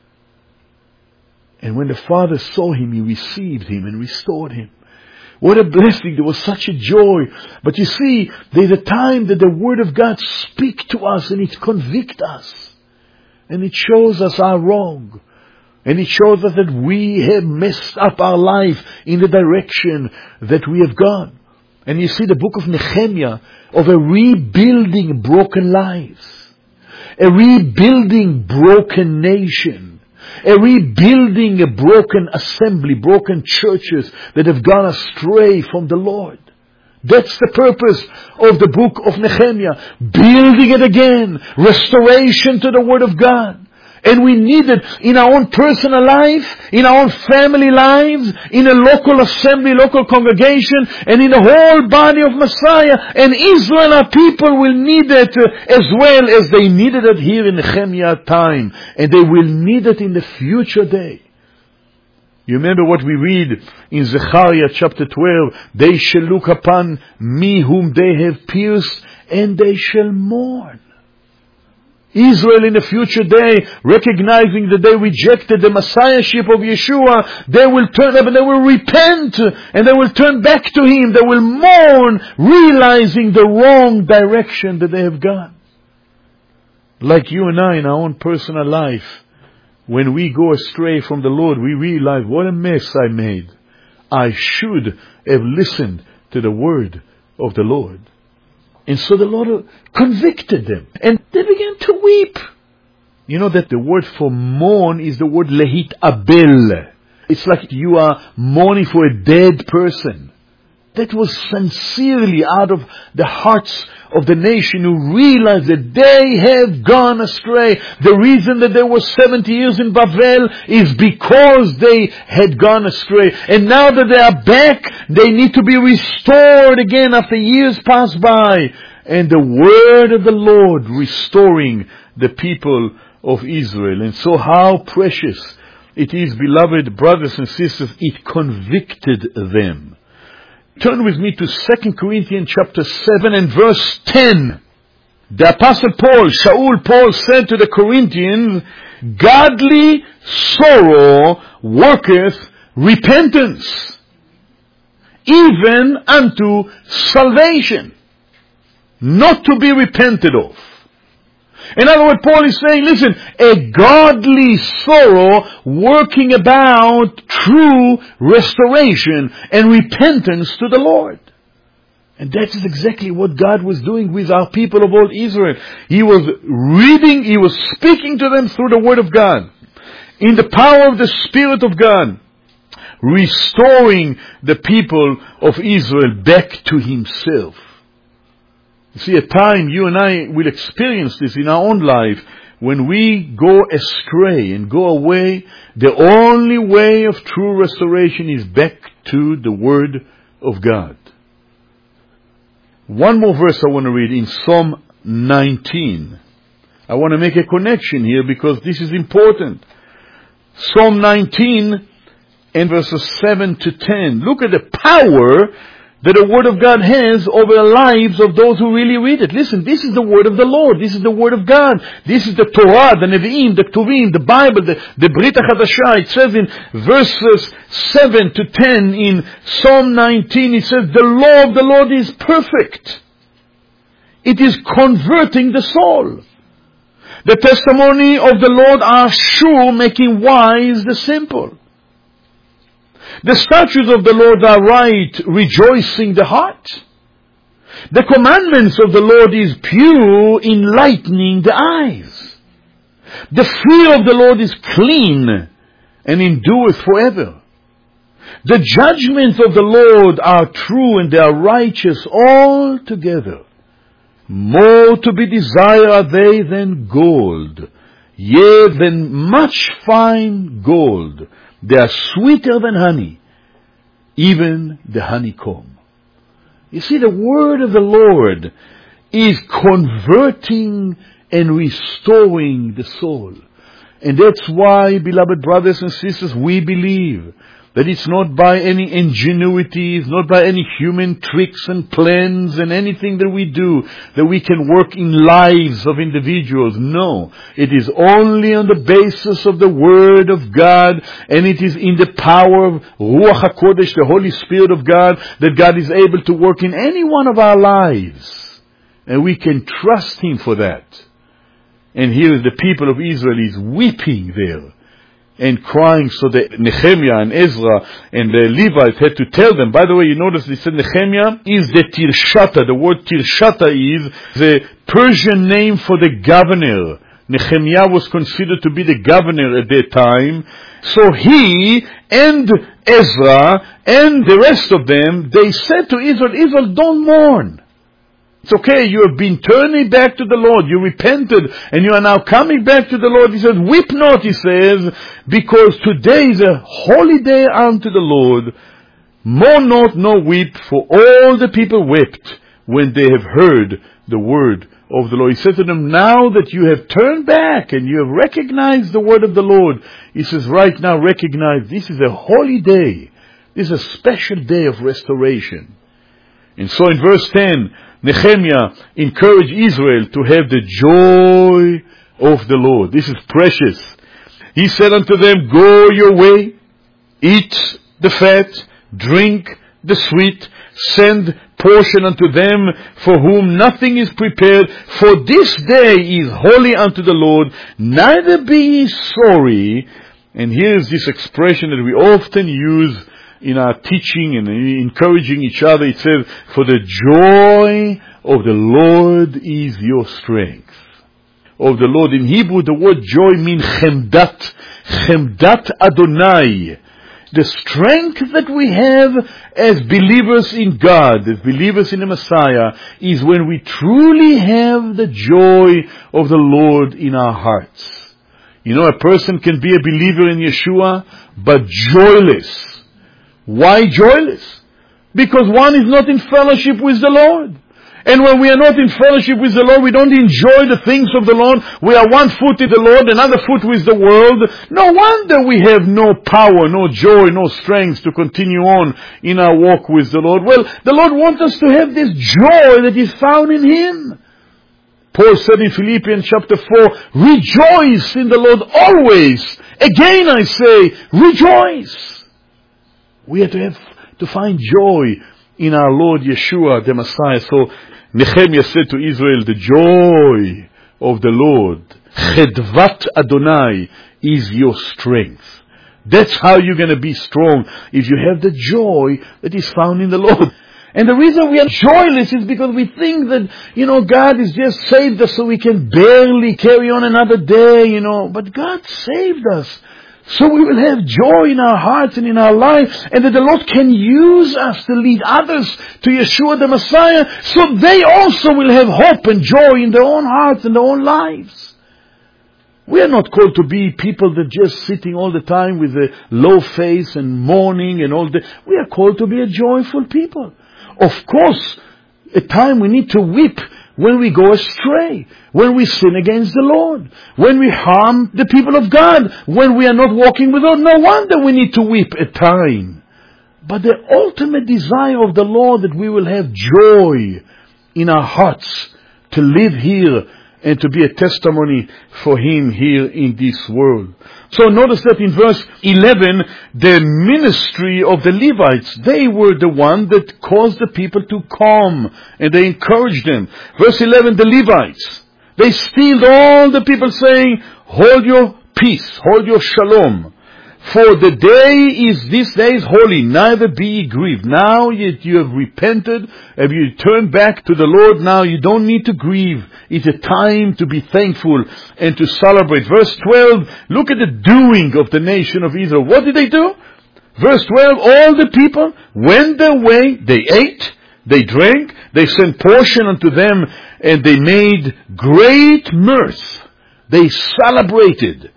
And when the father saw him, he received him and restored him. What a blessing. There was such a joy. But you see, there's a time that the Word of God speaks to us and it convicts us. And it shows us our wrong. And it shows us that we have messed up our life in the direction that we have gone. And you see the book of Nehemiah of a rebuilding broken lives. A rebuilding broken nation. A rebuilding a broken assembly, broken churches that have gone astray from the Lord. That's the purpose of the book of Nehemiah. Building it again. Restoration to the Word of God. And we need it in our own personal life, in our own family lives, in a local assembly, local congregation, and in the whole body of Messiah. And Israel, our people, will need it as well as they needed it here in Nehemiah time. And they will need it in the future day. You remember what we read in Zechariah chapter 12. They shall look upon me whom they have pierced, and they shall mourn. Israel in the future day, recognizing that they rejected the Messiahship of Yeshua, they will turn up and they will repent and they will turn back to Him. They will mourn, realizing the wrong direction that they have gone. Like you and I in our own personal life, when we go astray from the Lord, we realize what a mess I made. I should have listened to the word of the Lord. And so the Lord convicted them. And they began to weep. You know that the word for mourn is the word lehit abel. It's like you are mourning for a dead person. That was sincerely out of the hearts of the nation who realized that they have gone astray. The reason that there were 70 years in Babel is because they had gone astray. And now that they are back, they need to be restored again after years pass by. And the word of the Lord restoring the people of Israel. And so how precious it is, beloved brothers and sisters, it convicted them. Turn with me to 2 Corinthians chapter 7 and verse 10. The Apostle Paul said to the Corinthians, godly sorrow worketh repentance, even unto salvation, not to be repented of. In other words, Paul is saying, listen, a godly sorrow working about true restoration and repentance to the Lord. And that is exactly what God was doing with our people of old Israel. He was reading, He was speaking to them through the Word of God, in the power of the Spirit of God, restoring the people of Israel back to Himself. You see, at time you and I will experience this in our own life. When we go astray and go away, the only way of true restoration is back to the Word of God. One more verse I want to read in Psalm 19. I want to make a connection here because this is important. Psalm 19 and verses 7 to 10. Look at the power that the Word of God has over the lives of those who really read it. Listen, this is the Word of the Lord. This is the Word of God. This is the Torah, the Nevi'im, the Ketuvim, the Bible, the Brit HaChadashah. It says in verses 7 to 10 in Psalm 19, it says, the law of the Lord is perfect. It is converting the soul. The testimony of the Lord are sure, making wise the simple. The statutes of the Lord are right, rejoicing the heart. The commandments of the Lord is pure, enlightening the eyes. The fear of the Lord is clean, and endureth forever. The judgments of the Lord are true, and they are righteous altogether. More to be desired are they than gold, yea, than much fine gold. They are sweeter than honey, even the honeycomb. You see, the word of the Lord is converting and restoring the soul. And that's why, beloved brothers and sisters, we believe that it's not by any ingenuity, it's not by any human tricks and plans and anything that we do that we can work in lives of individuals. No, it is only on the basis of the Word of God, and it is in the power of Ruach HaKodesh, the Holy Spirit of God, that God is able to work in any one of our lives. And we can trust Him for that. And here is the people of Israel is weeping there and crying, so that Nehemiah and Ezra and the Levites had to tell them. By the way, you notice they said Nehemiah is the Tirshata. The word Tirshata is the Persian name for the governor. Nehemiah was considered to be the governor at that time. So he and Ezra and the rest of them, they said to Israel, don't mourn. It's okay, you have been turning back to the Lord, you repented, and you are now coming back to the Lord. He says, weep not, he says, because today is a holy day unto the Lord. Mourn not, nor weep, for all the people wept when they have heard the word of the Lord. He said to them, now that you have turned back and you have recognized the word of the Lord, he says, right now recognize this is a holy day. This is a special day of restoration. And so in verse 10, Nehemiah encouraged Israel to have the joy of the Lord. This is precious. He said unto them, go your way, eat the fat, drink the sweet, send portion unto them for whom nothing is prepared, for this day is holy unto the Lord, neither be ye sorry. And here is this expression that we often use in our teaching and encouraging each other. It says, for the joy of the Lord is your strength. Of the Lord. In Hebrew, the word joy means chemdat. Chemdat Adonai. The strength that we have as believers in God, as believers in the Messiah, is when we truly have the joy of the Lord in our hearts. You know, a person can be a believer in Yeshua, but joyless. Why joyless? Because one is not in fellowship with the Lord. And when we are not in fellowship with the Lord, we don't enjoy the things of the Lord. We are one foot in the Lord, another foot with the world. No wonder we have no power, no joy, no strength to continue on in our walk with the Lord. Well, the Lord wants us to have this joy that is found in Him. Paul said in Philippians chapter 4, rejoice in the Lord always. Again I say, rejoice. We have to find joy in our Lord Yeshua, the Messiah. So Nehemiah said to Israel, the joy of the Lord, Chedvat Adonai, is your strength. That's how you're going to be strong, if you have the joy that is found in the Lord. And the reason we are joyless is because we think that, God has just saved us so we can barely carry on another day, But God saved us. So we will have joy in our hearts and in our lives, and that the Lord can use us to lead others to Yeshua the Messiah, so they also will have hope and joy in their own hearts and their own lives. We are not called to be people that just sitting all the time with a low face and mourning and all that. We are called to be a joyful people. Of course, at time we need to weep when we go astray, when we sin against the Lord, when we harm the people of God, when we are not walking with the Lord. No wonder we need to weep at time. But the ultimate desire of the Lord, that we will have joy in our hearts to live here and to be a testimony for Him here in this world. So notice that in verse 11, the ministry of the Levites, they were the one that caused the people to come, and they encouraged them. Verse 11, the Levites, they stilled all the people, saying, hold your peace, hold your shalom. For the this day is holy, neither be ye grieved. Now you have repented, have you turned back to the Lord, now you don't need to grieve. It's a time to be thankful and to celebrate. Verse 12, look at the doing of the nation of Israel. What did they do? Verse 12, all the people went their way, they ate, they drank, They sent portion unto them, and they made great mirth. They celebrated,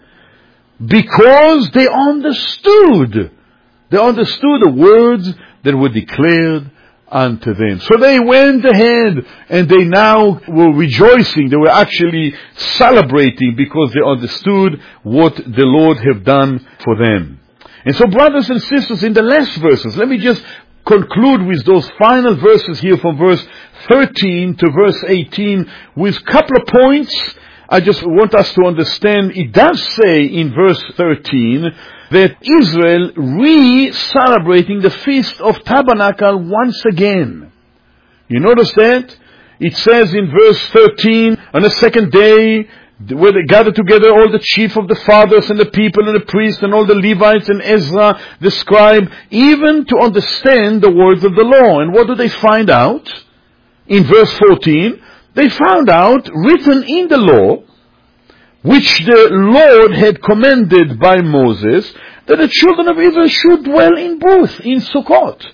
because they understood. They understood the words that were declared unto them. So they went ahead, and they now were rejoicing. They were actually celebrating, because they understood what the Lord had done for them. And so, brothers and sisters, in the last verses, let me just conclude with those final verses here from verse 13 to verse 18 with a couple of points. I just want us to understand. It does say in verse 13 that Israel re-celebrating the Feast of Tabernacle once again. You notice that? It says in verse 13, on the second day, where they gathered together all the chief of the fathers and the people and the priests and all the Levites and Ezra the scribe, even to understand the words of the law. And what do they find out? In verse 14, they found out, written in the law, which the Lord had commanded by Moses, that the children of Israel should dwell in booths, in Sukkot,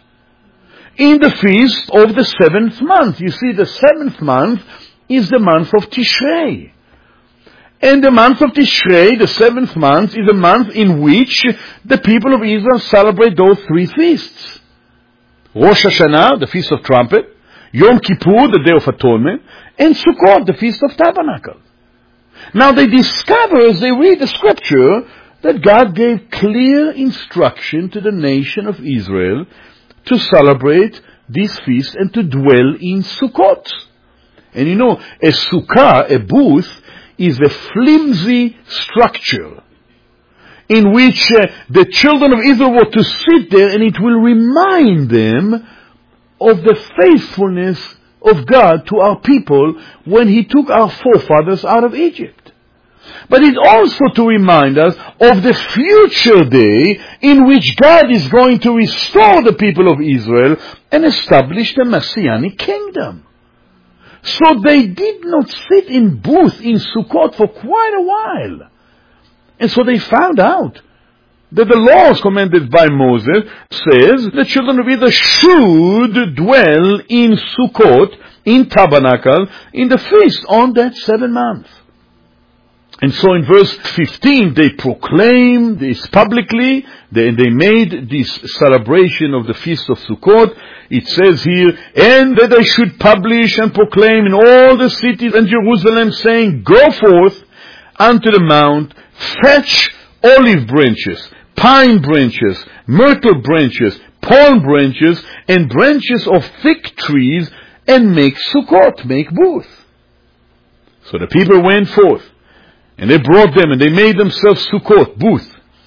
in the feast of the 7th month. You see, the 7th month is the month of Tishrei. And the month of Tishrei, the 7th month, is a month in which the people of Israel celebrate those three feasts. Rosh Hashanah, the Feast of Trumpet, Yom Kippur, the Day of Atonement, and Sukkot, the Feast of Tabernacles. Now they discover, as they read the scripture, that God gave clear instruction to the nation of Israel to celebrate this feast and to dwell in Sukkot. And you know, a sukkah, a booth, is a flimsy structure in which the children of Israel were to sit there, and it will remind them of the faithfulness of God to our people when He took our forefathers out of Egypt. But it's also to remind us of the future day in which God is going to restore the people of Israel and establish the Messianic kingdom. So they did not sit in booth in Sukkot for quite a while. And so they found out that the laws commanded by Moses says the children of Israel should dwell in Sukkot, in tabernacle, in the feast on that 7th month. And so in verse 15 they proclaimed this publicly, they made this celebration of the feast of Sukkot. It says here, and that they should publish and proclaim in all the cities and Jerusalem, saying, go forth unto the mount, fetch olive branches, pine branches, myrtle branches, palm branches, and branches of fig trees, and make Sukkot, make booth. So the people went forth, and they brought them, and they made themselves Sukkot, booth.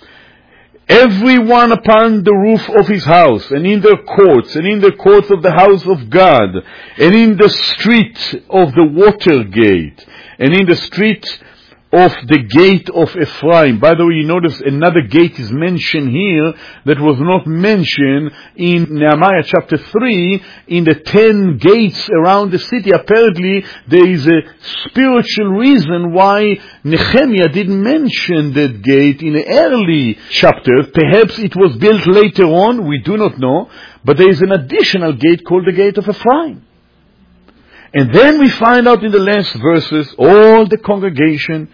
Everyone upon the roof of his house, and in their courts, and in the courts of the house of God, and in the street of the water gate, and in the street of the gate of Ephraim. By the way, you notice another gate is mentioned here that was not mentioned in Nehemiah chapter 3, in the 10 gates around the city. Apparently, there is a spiritual reason why Nehemiah didn't mention that gate in the early chapter. Perhaps it was built later on, we do not know, but there is an additional gate called the gate of Ephraim. And then we find out in the last verses, all the congregation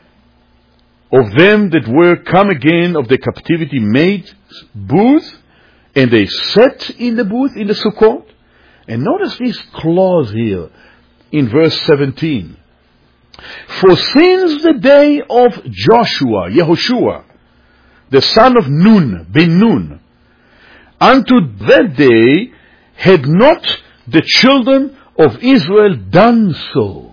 of them that were come again of the captivity made booth, and they sat in the booth, in the Sukkot. And notice this clause here in verse 17. For since the day of Joshua, Yehoshua, the son of Nun, Ben Nun, unto that day had not the children of Israel done so.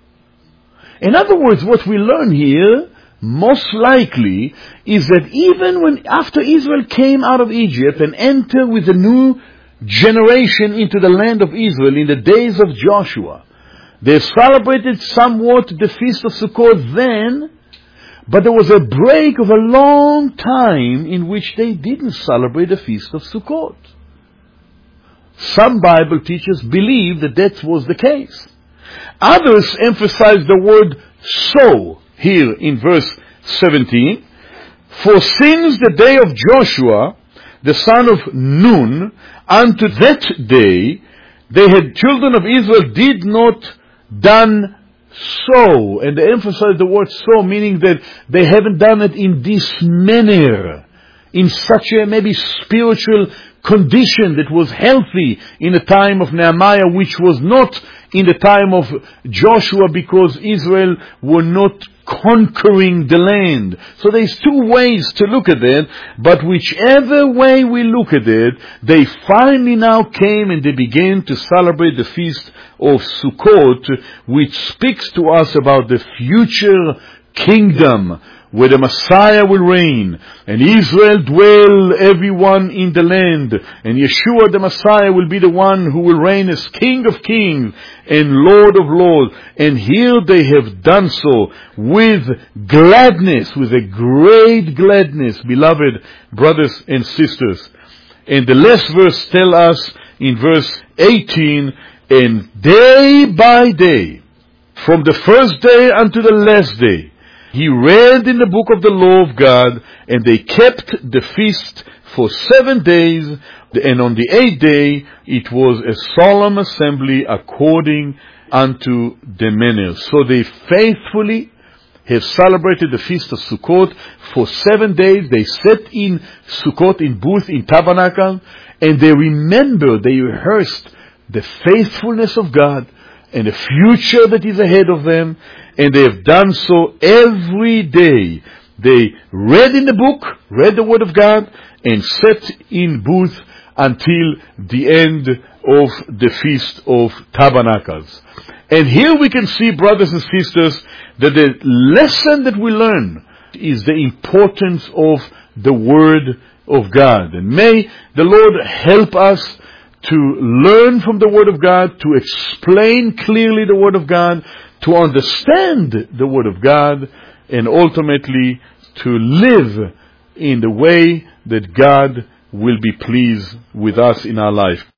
In other words, what we learn here, most likely, is that even when, after Israel came out of Egypt and entered with a new generation into the land of Israel in the days of Joshua, they celebrated somewhat the Feast of Sukkot then, but there was a break of a long time in which they didn't celebrate the Feast of Sukkot. Some Bible teachers believe that that was the case. Others emphasize the word so here in verse 17. For since the day of Joshua, the son of Nun, unto that day, children of Israel did not done so, and they emphasize the word so, meaning that they haven't done it in this manner, in such a maybe spiritual condition that was healthy in the time of Nehemiah, which was not in the time of Joshua, because Israel were not conquering the land. So there's two ways to look at it, but whichever way we look at it, they finally now came and they began to celebrate the feast of Sukkot, which speaks to us about the future kingdom where the Messiah will reign, and Israel dwell everyone in the land, and Yeshua the Messiah will be the one who will reign as King of Kings and Lord of Lords. And here they have done so with gladness, with a great gladness, beloved brothers and sisters. And the last verse tells us in verse 18, and day by day, from the first day unto the last day, he read in the book of the law of God, and they kept the feast for 7 days, and on the 8th day it was a solemn assembly according unto the manner. So they faithfully have celebrated the feast of Sukkot for 7 days. They sat in Sukkot, in booth, in tabernacle, and they rehearsed the faithfulness of God and the future that is ahead of them, and they have done so every day. They read in the book, read the Word of God, and sat in booth until the end of the Feast of Tabernacles. And here we can see, brothers and sisters, that the lesson that we learn is the importance of the Word of God. And may the Lord help us to learn from the Word of God, to explain clearly the Word of God, to understand the Word of God, and ultimately to live in the way that God will be pleased with us in our life.